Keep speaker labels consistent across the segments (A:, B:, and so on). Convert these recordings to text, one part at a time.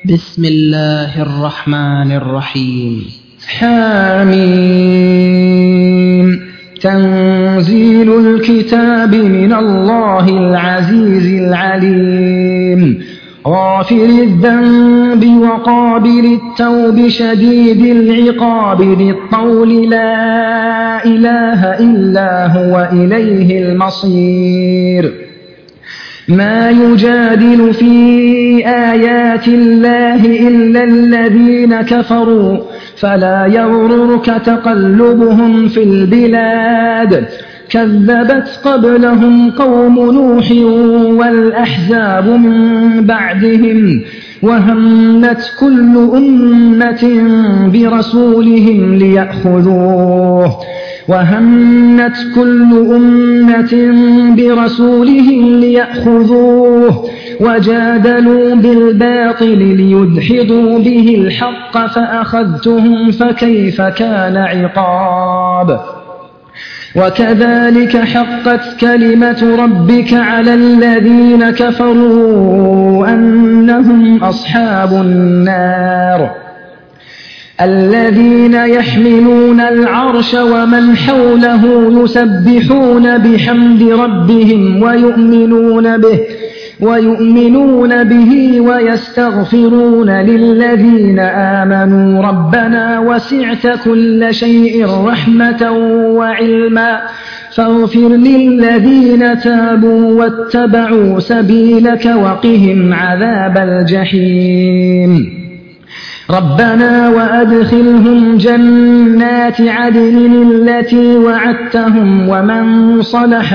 A: بسم الله الرحمن الرحيم.
B: حميم. تنزيل الكتاب من الله العزيز العليم، غافر الذنب وقابل التوب شديد العقاب ذي الطول لا إله إلا هو إليه المصير. ما يجادل في آيات الله إلا الذين كفروا فلا يغررك تقلبهم في البلاد. كذبت قبلهم قوم نوح والأحزاب من بعدهم، وهمت كل أمة برسولهم ليأخذوه وجادلوا بالباطل ليدحضوا به الحق فأخذتهم فكيف كان عقاب. وكذلك حقت كلمة ربك على الذين كفروا أنهم أصحاب النار. الذين يحملون العرش ومن حوله يسبحون بحمد ربهم ويؤمنون به ويستغفرون للذين آمنوا ربنا وسعت كل شيء رحمة وعلما فاغفر للذين تابوا واتبعوا سبيلك وقهم عذاب الجحيم. ربنا وأدخلهم جنات عدن التي وعدتهم ومن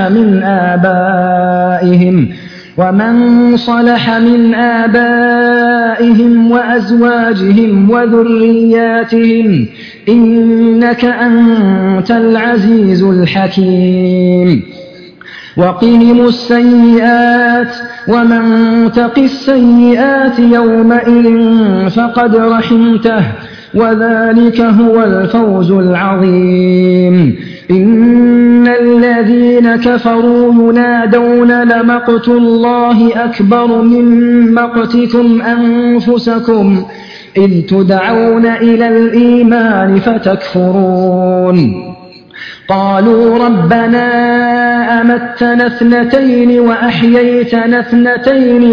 B: صلح من آبائهم وأزواجهم وذرياتهم إنك أنت العزيز الحكيم. وقهم السيئات ومن تق السيئات يومئذ فقد رحمته وذلك هو الفوز العظيم. إن الذين كفروا ينادون لمقت الله أكبر من مقتكم أنفسكم إذ تدعون إلى الإيمان فتكفرون. قالوا ربنا أمتنا اثنتين وأحييتنا اثنتين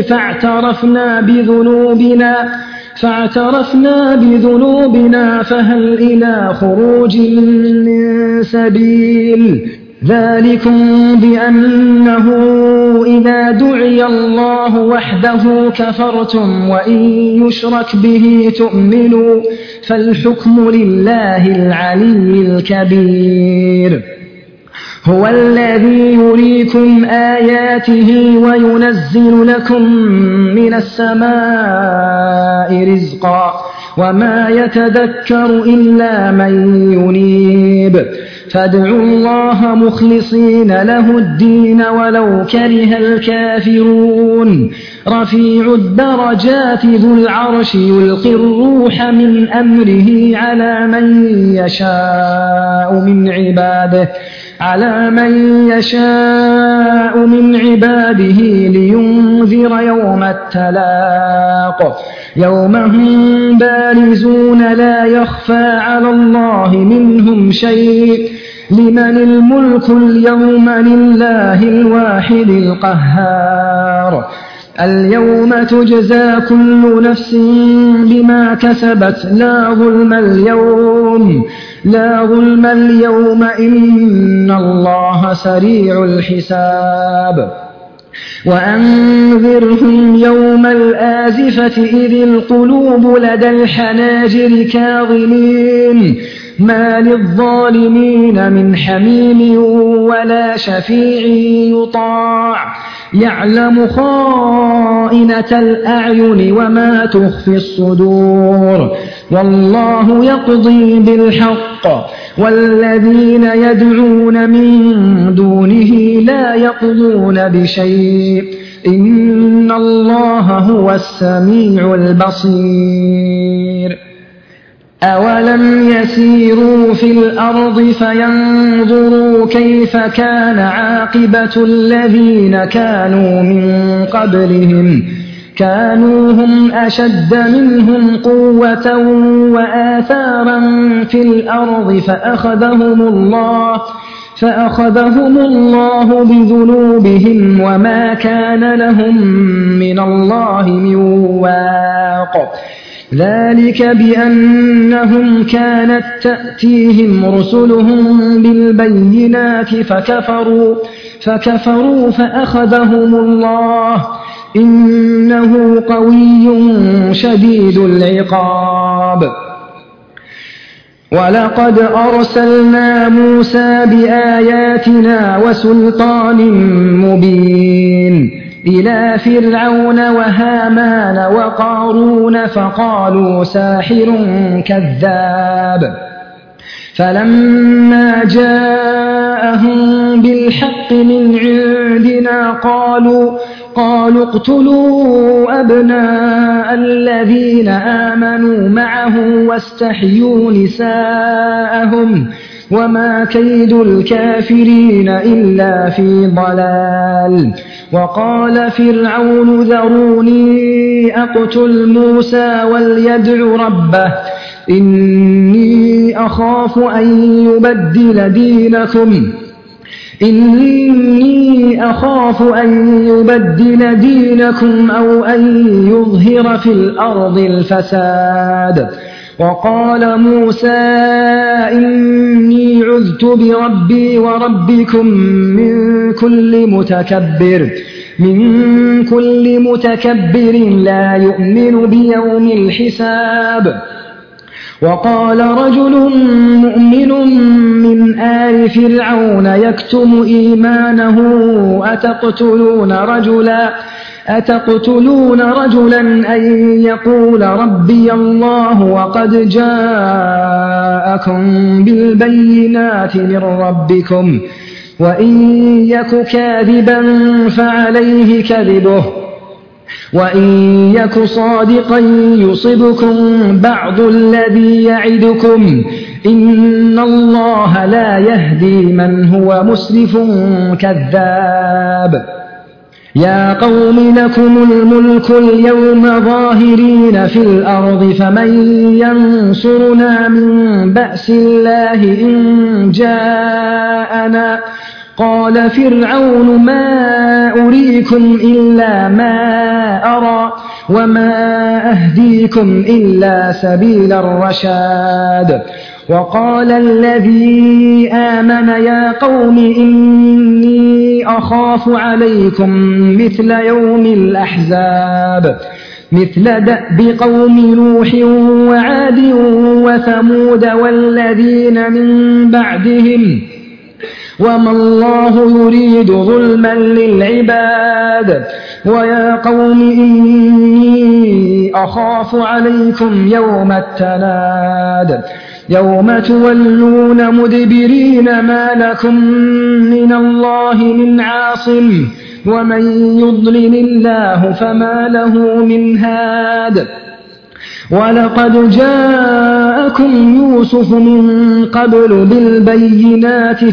B: فاعترفنا بذنوبنا فهل إلى خروج من سبيل. ذلكم بأنه إذا دعي الله وحده كفرتم وإن يشرك به تؤمنوا فالحكم لله العلي الكبير. هو الذي يريكم آياته وينزل لكم من السماء رزقا وما يتذكر إلا من ينيب. فادعوا الله مخلصين له الدين ولو كره الكافرون. رفيع الدرجات ذو العرش يلقي الروح من أمره على من يشاء من عباده لينذر يوم التلاق يوم هم بارزون لا يخفى على الله منهم شيء. لمن الملك اليوم لله الواحد القهار. اليوم تجزى كل نفس بما كسبت لا ظلم اليوم إن الله سريع الحساب. وأنذرهم يوم الآزفة إذ القلوب لدى الحناجر كاظمين ما للظالمين من حميم ولا شفيع يطاع. يعلم خائنة الأعين وما تخفي الصدور والله يقضي بالحق والذين يدعون من دونه لا يقضون بشيء إن الله هو السميع البصير. أولم يسيروا في الأرض فينظروا كيف كان عاقبة الذين كانوا من قبلهم كانوا هم أشد منهم قوة وآثارا في الأرض فأخذهم الله بذنوبهم وما كان لهم من الله من واق. ذلك بأنهم كانت تأتيهم رسلهم بالبينات فكفروا فأخذهم الله إنه قوي شديد العقاب. ولقد أرسلنا موسى بآياتنا وسلطان مبين إلى فرعون وهامان وقارون فقالوا ساحر كذاب. فلما جاءهم بالحق من عندنا قالوا اقتلوا أبناء الذين آمنوا معه واستحيوا نساءهم وما كيد الكافرين إلا في ضلال. وقال فرعون ذروني أقتل موسى وليدع ربه إني أخاف أن يبدل دينكم أو أن يظهر في الأرض الفساد. وقال موسى إني عذت بربي وربكم من كل متكبر لا يؤمن بيوم الحساب. وقال رجل مؤمن من آل فرعون يكتم إيمانه أتقتلون رجلا أن يقول ربي الله وقد جاءكم بالبينات من ربكم وإن يك كاذبا فعليه كذبه وإن يك صادقا يصبكم بعض الذي يعدكم إن الله لا يهدي من هو مسرف كذاب. يا قوم لكم الملك اليوم ظاهرين في الأرض فمن ينصرنا من بأس الله إن جاءنا. قال فرعون ما أريكم إلا ما أرى وما أهديكم إلا سبيل الرشاد. وقال الذي آمن يا قوم إني أخاف عليكم مثل يوم الأحزاب مثل دأب قوم نوح وعاد وثمود والذين من بعدهم وما الله يريد ظلما للعباد. ويا قوم إني أخاف عليكم يوم التناد يوم تولون مدبرين ما لكم من الله من عاصم ومن يضلل الله فما له من هاد. ولقد جاءكم يوسف من قبل بالبينات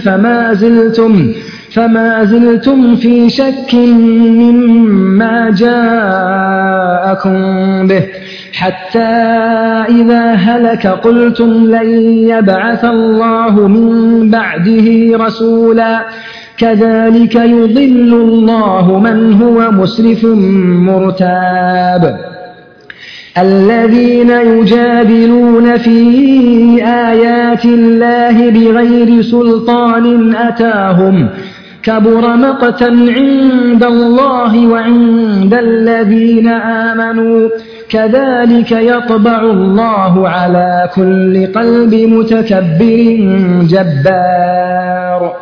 B: فما زلتم في شك مما جاءكم به حتى إذا هلك قلتم لن يبعث الله من بعده رسولا كذلك يضل الله من هو مسرف مرتاب. الذين يجادلون في آيات الله بغير سلطان أتاهم كبر مقتا عند الله وعند الذين آمنوا كذلك يطبع الله على كل قلب متكبر جبار.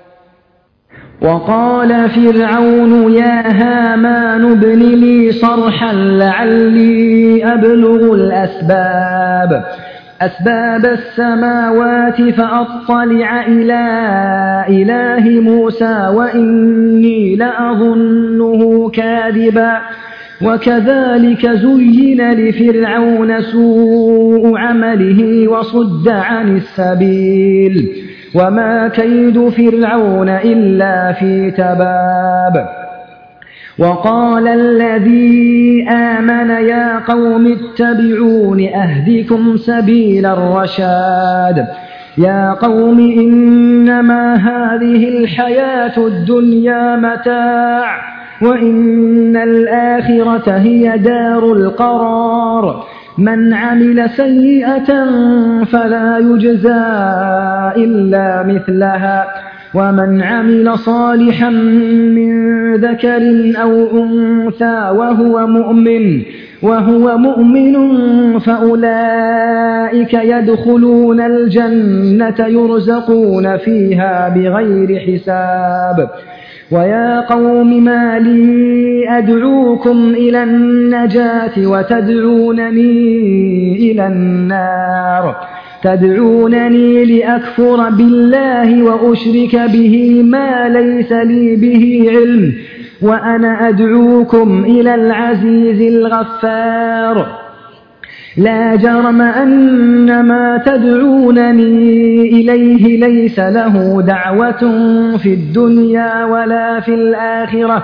B: وقال فرعون يا هامان ابن لي صرحا لعلي أبلغ أسباب السماوات فأطلع إلى إله موسى وإني لأظنه كاذبا. وكذلك زين لفرعون سوء عمله وصد عن السبيل وما كيد فرعون إلا في تباب. وقال الذي آمن يا قوم اتبعون أهدكم سبيل الرشاد يا قوم إنما هذه الحياة الدنيا متاع وإن الآخرة هي دار القرار من عمل سيئة فلا يجزى إلا مثلها ومن عمل صالحا من ذكر أو أنثى وهو مؤمن فأولئك يدخلون الجنة يرزقون فيها بغير حساب ويا قوم ما لي أدعوكم إلى النجاة وتدعونني إلى النار تدعونني لأكفر بالله وأشرك به ما ليس لي به علم وأنا أدعوكم إلى العزيز الغفار لا جرم أن ما تدعونني إليه ليس له دعوة في الدنيا ولا في الآخرة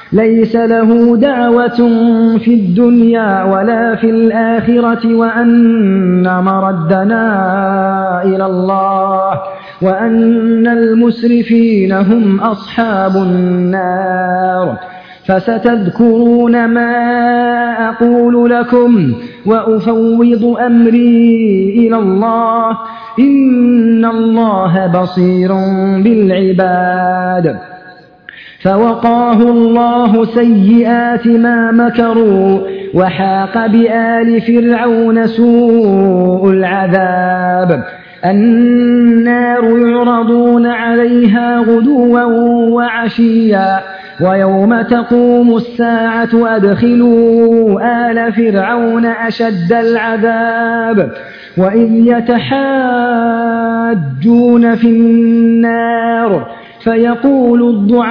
B: وأن مردنا إلى الله وأن المسرفين هم أصحاب النار فستذكرون ما أقول لكم وأفوض أمري إلى الله إن الله بصير بالعباد فوقاه الله سيئات ما مكروا وحاق بآل فرعون سوء العذاب النار يعرضون عليها غدوا وعشيا ويوم تقوم الساعة أدخلوا آل فرعون أشد العذاب وإذ يتحاجون في النار فيقول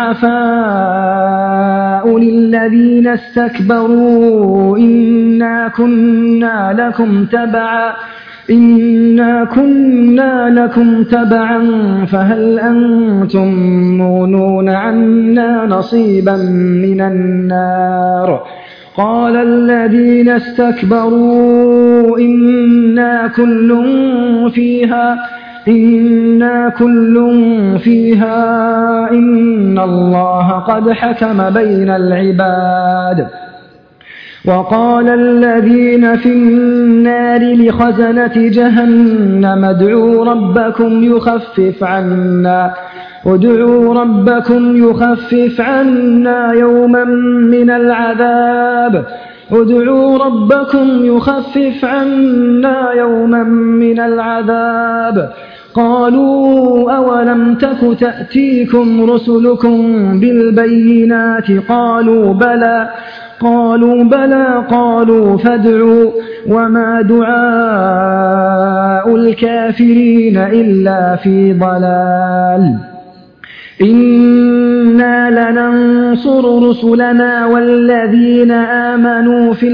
B: الضعفاء للذين استكبروا إنا كنا لكم تبعا فهل أنتم مغنون عنا نصيبا من النار قال الذين استكبروا إنا كل فيها إن الله قد حكم بين العباد وقال الذين في النار لخزنة جهنم ادعوا ربكم يخفف عنا يوما من العذاب قالوا أولم تك تأتيكم رسلكم بالبينات قالوا بلى قالوا فادعوا وما دعاء الكافرين إلا في ضلال إنا لننصر رسلنا والذين آمنوا في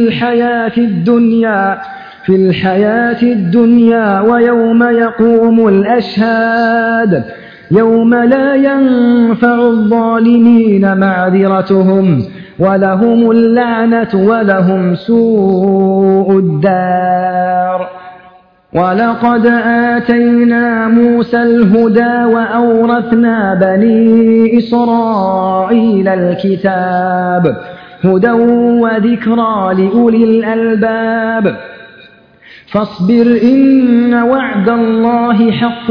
B: الحياة الدنيا ويوم يقوم الأشهاد يوم لا ينفع الظالمين معذرتهم ولهم اللعنة ولهم سوء الدار ولقد آتينا موسى الهدى وأورثنا بني إسرائيل الكتاب هدى وذكرى لأولي الألباب فاصبر إن وعد الله حق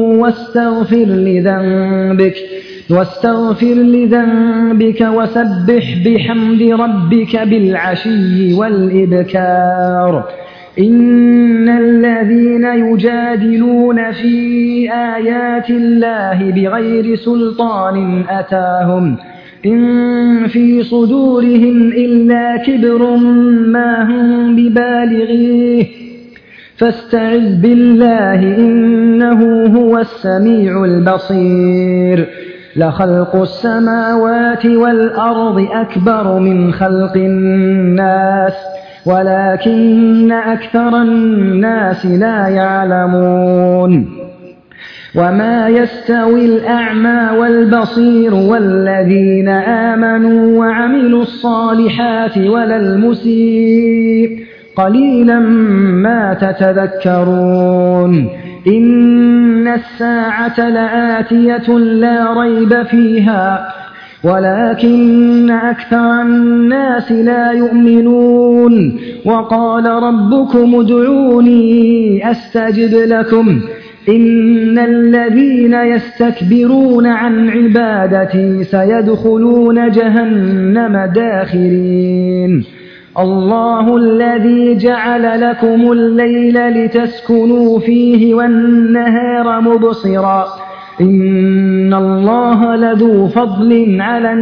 B: واستغفر لذنبك وسبح بحمد ربك بالعشي والإبكار إن الذين يجادلون في آيات الله بغير سلطان أتاهم إن في صدورهم إلا كبر ما هم ببالغيه فاستعذ بالله إنه هو السميع البصير لخلق السماوات والأرض أكبر من خلق الناس ولكن أكثر الناس لا يعلمون وما يستوي الأعمى والبصير والذين آمنوا وعملوا الصالحات ولا المسيء قليلا ما تتذكرون إن الساعة لآتية لا ريب فيها ولكن أكثر الناس لا يؤمنون وقال ربكم ادعوني أستجب لكم إن الذين يستكبرون عن عبادتي سيدخلون جهنم داخرين الله الذي جعل لكم الليل لتسكنوا فيه والنهار مبصرا إن الله لذو فضل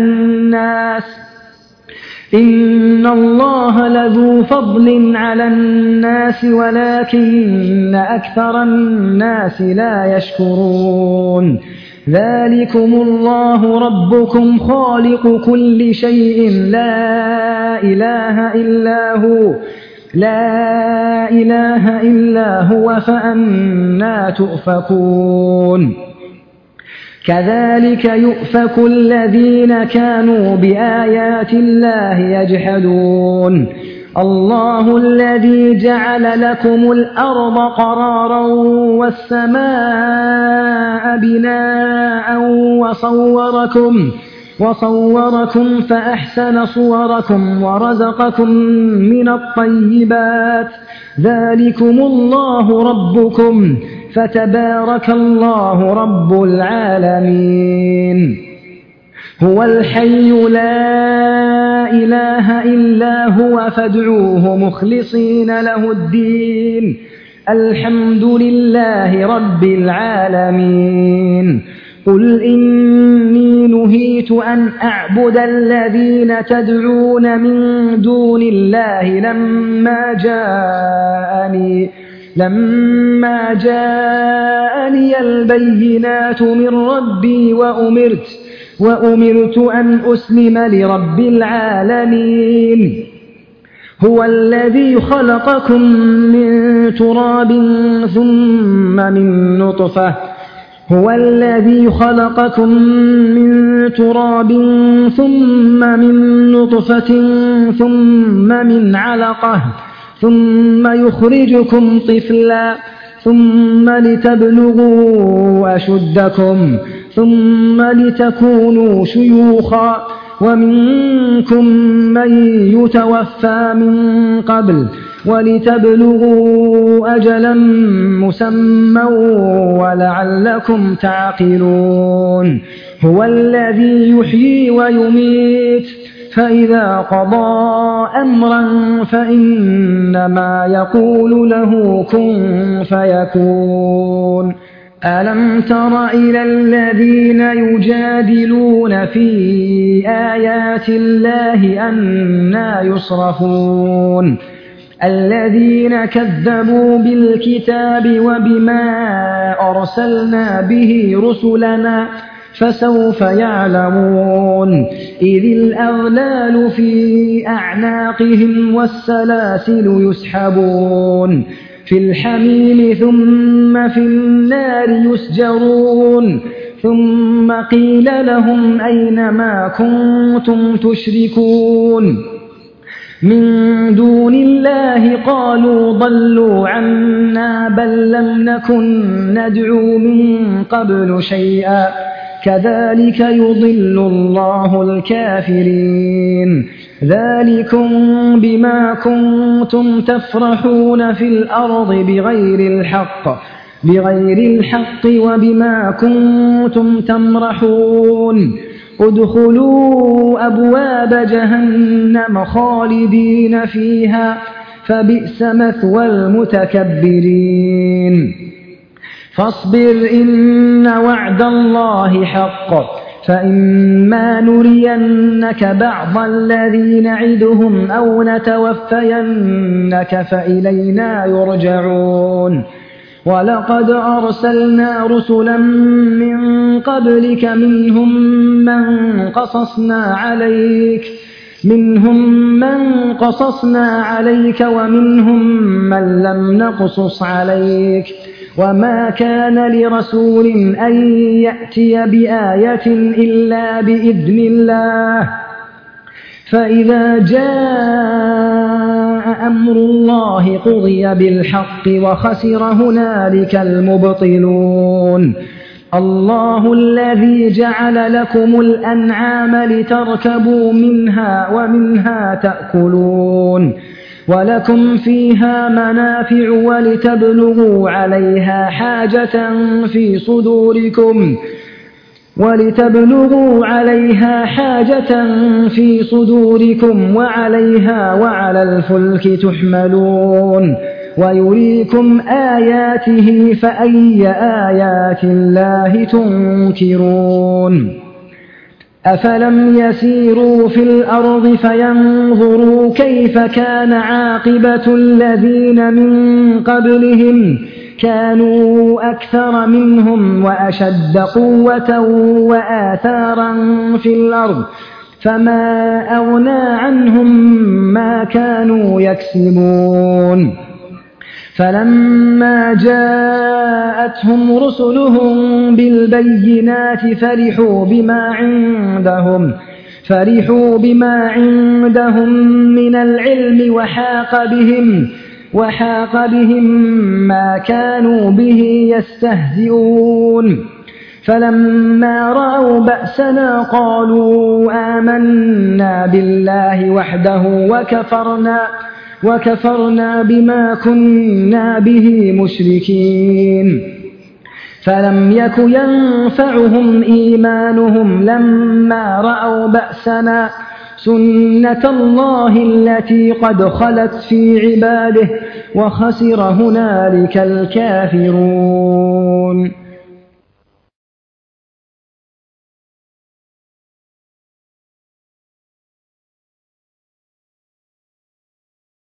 B: على الناس ولكن أكثر الناس لا يشكرون ذلكم الله ربكم خالق كل شيء لا إله إلا هو فأنى تؤفكون كذلك يؤفك الذين كانوا بآيات الله يجحدون الله الذي جعل لكم الأرض قرارا والسماء بناء وصوركم فأحسن صوركم ورزقكم من الطيبات ذلكم الله ربكم فتبارك الله رب العالمين هو الحي لا إله إلا هو فادعوه مخلصين له الدين الحمد لله رب العالمين قل إني نهيت أن أعبد الذين تدعون من دون الله لما جاءني البينات من ربي وأمرت أن أسلم لرب العالمين هو الذي خلقكم من تراب ثم من نطفة ثم من علقة ثم يخرجكم طفلا ثم لتبلغوا أشدكم ثم لتكونوا شيوخا ومنكم من يتوفى من قبل ولتبلغوا أجلا مسمى ولعلكم تعقلون هو الذي يحيي ويميت فإذا قضى أمرا فإنما يقول له كن فيكون ألم تر إلى الذين يجادلون في آيات الله أنى يصرفون الذين كذبوا بالكتاب وبما أرسلنا به رسلنا فسوف يعلمون إذ الأغلال في أعناقهم والسلاسل يسحبون في الحميم ثم في النار يسجرون ثم قيل لهم أين ما كنتم تشركون من دون الله قالوا ضلوا عنا بل لم نكن ندعو من قبل شيئا كذلك يضل الله الكافرين ذلكم بما كنتم تفرحون في الأرض بغير الحق وبما كنتم تمرحون ادخلوا أبواب جهنم خالدين فيها فبئس مثوى المتكبرين فاصبر إن وعد الله حق فإما نرينك بعض الذي نعدهم أو نتوفينك فإلينا يرجعون ولقد أرسلنا رسلا من قبلك منهم من قصصنا عليك ومنهم من لم نقصص عليك وما كان لرسول أن يأتي بآية إلا بإذن الله فإذا جاء أمر الله قضي بالحق وخسر هنالك المبطلون الله الذي جعل لكم الأنعام لتركبوا منها ومنها تأكلون ولكم فيها منافع ولتبلغوا عليها حاجة في صدوركم وعليها وعلى الفلك تحملون ويريكم آياته فأي آيات الله تنكرون أفلم يسيروا في الأرض فينظروا كيف كان عاقبة الذين من قبلهم كانوا أكثر منهم وأشد قوة وآثارا في الأرض فما أغنى عنهم ما كانوا يكسبون فلما جاءتهم رسلهم بالبينات فرحوا بما عندهم من العلم وحاق بهم ما كانوا به يستهزئون فلما رأوا بأسنا قالوا آمنا بالله وحده وكفرنا بما كنا به مشركين فلم يك ينفعهم إيمانهم لما رأوا بأسنا سنة الله التي قد خلت في عباده وخسر هنالك الكافرون